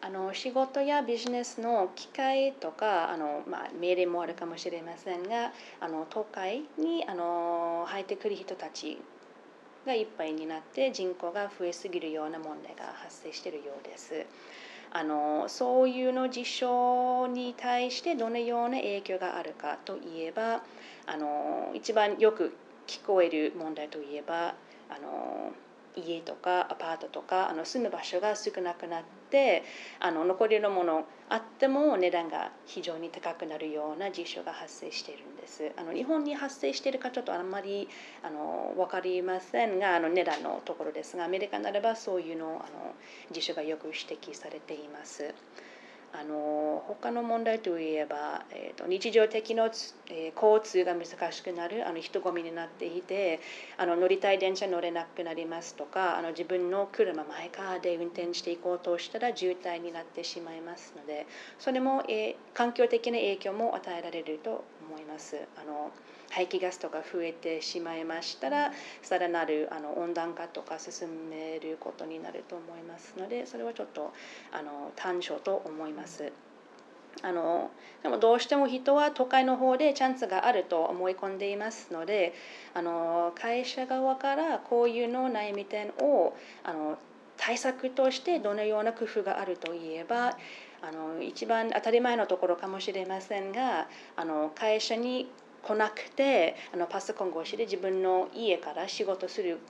仕事やビジネスの機会とか命令もあるかもしれませんが都会に入ってくる人たちがいっぱいになって人口が増えすぎるような問題が発生しているようです。そういうの事象に対してどのような影響があるかといえば一番よく聞こえる問題といえば家とかアパートとか住む場所が少なくなって残りのものあっても値段が非常に高くなるような事象が発生しているんです。日本に発生しているかちょっとあんまり分かりませんが値段のところですがアメリカならばそういうの事象がよく指摘されています。他の問題といえば、日常的な、交通が難しくなる人混みになっていて乗りたい電車乗れなくなりますとか自分の車マイカーで運転していこうとしたら渋滞になってしまいますのでそれも、環境的な影響も与えられると思います。排気ガスとか増えてしまいましたらさらなる温暖化とか進めることになると思いますのでそれはちょっと短所と思います。でもどうしても人は都会の方でチャンスがあると思い込んでいますので会社側からこういうの悩み点を対策としてどのような工夫があるといえば一番当たり前のところかもしれませんが会社に来なくてパソコン越しで自分の家から仕事する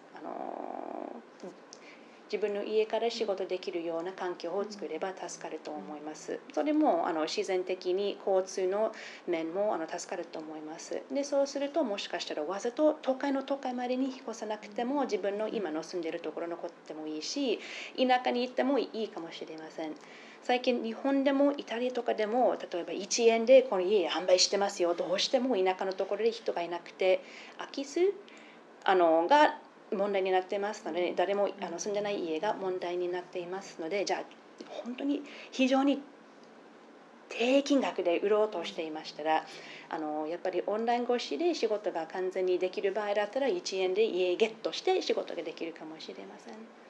自分の家から仕事できるような環境を作れば助かると思います。それも自然的に交通の面も助かると思います。でそうするともしかしたらわざと都会までに引っ越さなくても自分の今の住んでいるところに残ってもいいし田舎に行ってもいいかもしれません。最近日本でもイタリアとかでも例えば1円でこの家販売してますよどうしても田舎のところで人がいなくて空き巣が問題になっていますので誰も住んでない家が問題になっていますのでじゃあ本当に非常に低金額で売ろうとしていましたらやっぱりオンライン越しで仕事が完全にできる場合だったら1円で家ゲットして仕事ができるかもしれません。